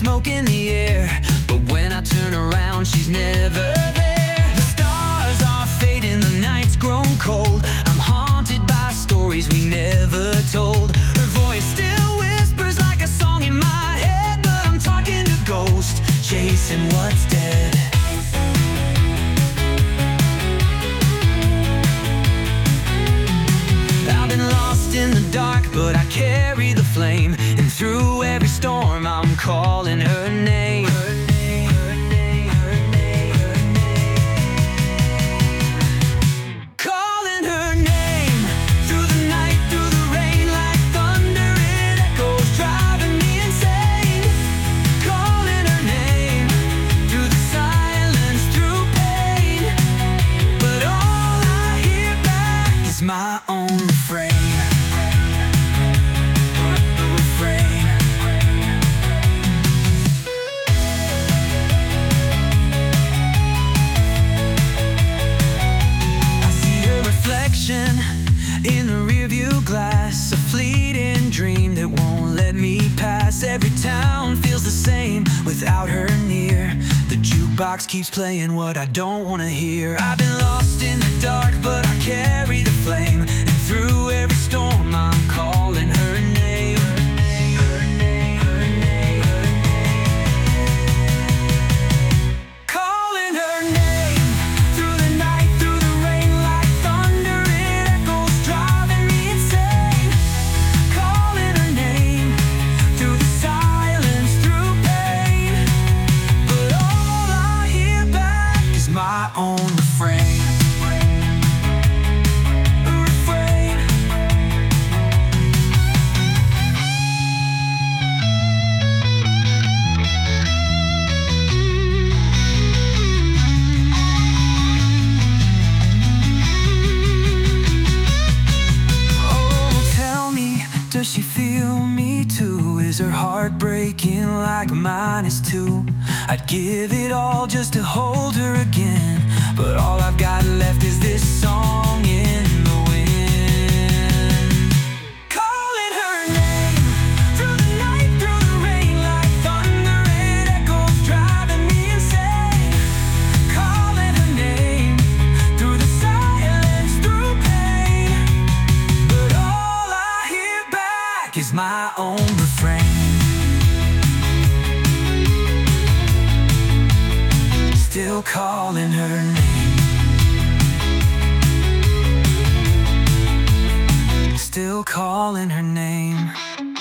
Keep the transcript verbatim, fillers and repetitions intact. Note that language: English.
smoke in the air, but when I turn around, she's never there. The stars are fading, the night's grown cold. I'm haunted by stories we never told. Her voice still whispers like a song in my head, but I'm talking to ghosts, chasing what's dead. I've been lost in the dark, but I carry the flame, and through every storm I'm calling her name. Her name, her name, her name, her name. Calling her name through the night, through the rain, like thunder it echoes, driving me insane. Calling her name through the silence, through pain, but all I hear back is my own refrain. In the rearview glass, a fleeting dream that won't let me pass. Every town feels the same without her near. The jukebox keeps playing what I don't want to hear. I've been lost in the dark, but I carry the flame, and through every storm I'm calling her name. Her name, her name, her name. Calling her name through the night, through the rain, like thunder it echoes, driving me insane. Calling her name through the silence, through pain, but all I hear back is my own refrain. Does she feel me too? Is her heart breaking like mine is too? I'd give it all just to hold her again, but all I've got left is this song in the wind. Calling her name through the night, through the rain, like thunder it echoes, driving me insane. Calling her name through the silence, through pain, but all I hear back is my own refrain. Still calling her name. Still calling her name.